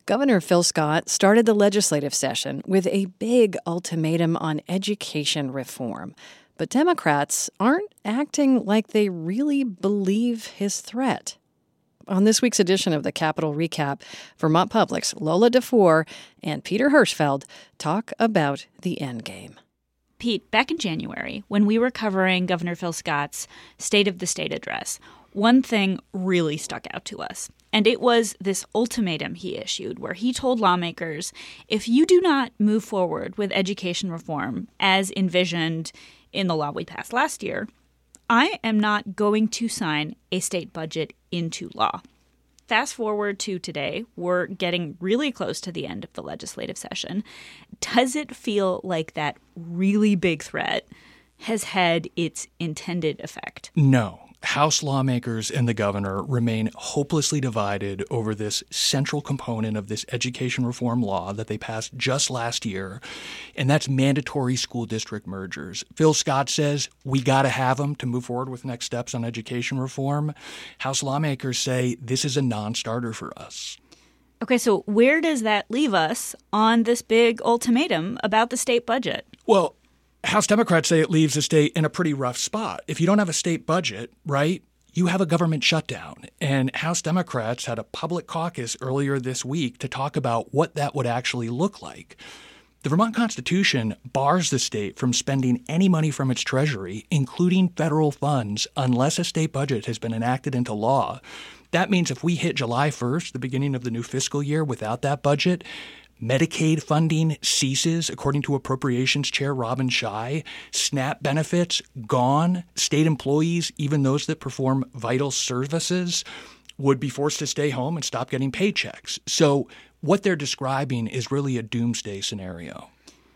Governor Phil Scott started the legislative session with a big ultimatum on education reform. But Democrats aren't acting like they really believe his threat. On this week's edition of the Capitol Recap, Vermont Public's Lola DeFore and Peter Hirschfeld talk about the endgame. Pete, back in January, when we were covering Governor Phil Scott's State of the State address, one thing really stuck out to us. And it was this ultimatum he issued where he told lawmakers, if you do not move forward with education reform as envisioned in the law we passed last year, I am not going to sign a state budget into law. Fast forward to today, we're getting really close to the end of the legislative session. Does it feel like that really big threat has had its intended effect? No. House lawmakers and the governor remain hopelessly divided over this central component of this education reform law that they passed just last year, and that's mandatory school district mergers. Phil Scott says we got to have them to move forward with next steps on education reform. House lawmakers say this is a non-starter for us. Okay, so where does that leave us on this big ultimatum about the state budget? Well, House Democrats say it leaves the state in a pretty rough spot. If you don't have a state budget, right, you have a government shutdown. And House Democrats had a public caucus earlier this week to talk about what that would actually look like. The Vermont Constitution bars the state from spending any money from its treasury, including federal funds, unless a state budget has been enacted into law. That means if we hit July 1st, the beginning of the new fiscal year, without that budget, Medicaid funding ceases, according to Appropriations Chair Robin Scheid. SNAP benefits gone. State employees, even those that perform vital services, would be forced to stay home and stop getting paychecks. So what they're describing is really a doomsday scenario.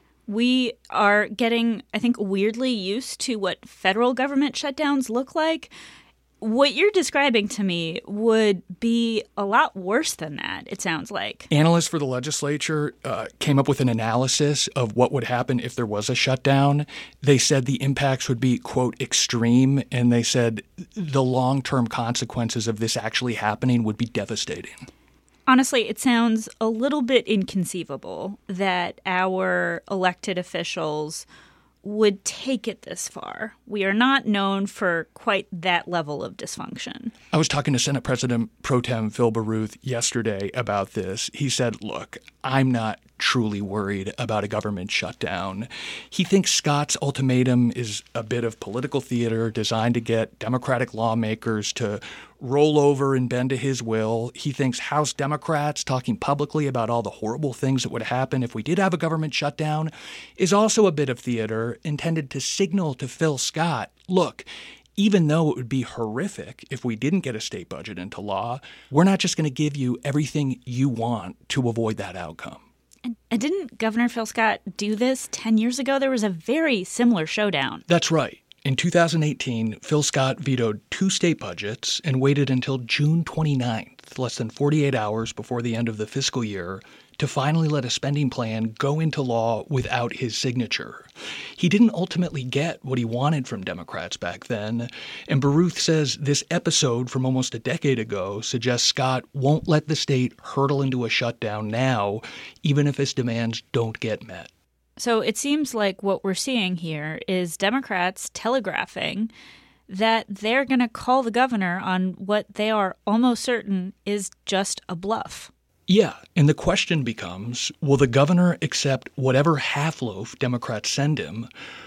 We are getting, I think, weirdly used to what federal government shutdowns look like. What you're describing to me would be a lot worse than that, it sounds like. Analysts for the legislature came up with an analysis of what would happen if there was a shutdown. They said the impacts would be, quote, extreme, and they said the long-term consequences of this actually happening would be devastating. Honestly, it sounds a little bit inconceivable that our elected officials would take it this far. We are not known for quite that level of dysfunction. I was talking to Senate President Pro Tem Phil Baruth yesterday about this. He said, look, I'm not truly worried about a government shutdown. He thinks Scott's ultimatum is a bit of political theater designed to get Democratic lawmakers to roll over and bend to his will. He thinks House Democrats talking publicly about all the horrible things that would happen if we did have a government shutdown is also a bit of theater intended to signal to Phil Scott, look, even though it would be horrific if we didn't get a state budget into law, we're not just going to give you everything you want to avoid that outcome. And didn't Governor Phil Scott do this 10 years ago? There was a very similar showdown. That's right. In 2018, Phil Scott vetoed 2 state budgets and waited until June 29th, less than 48 hours before the end of the fiscal year, to finally let a spending plan go into law without his signature. He didn't ultimately get what he wanted from Democrats back then, and Baruth says this episode from almost a decade ago suggests Scott won't let the state hurtle into a shutdown now, even if his demands don't get met. So it seems like what we're seeing here is Democrats telegraphing that they're going to call the governor on what they are almost certain is just a bluff. Yeah, and the question becomes, will the governor accept whatever half-loaf Democrats send him,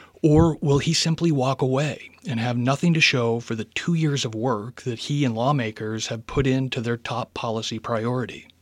or will he simply walk away and have nothing to show for the 2 years of work that he and lawmakers have put into their top policy priority?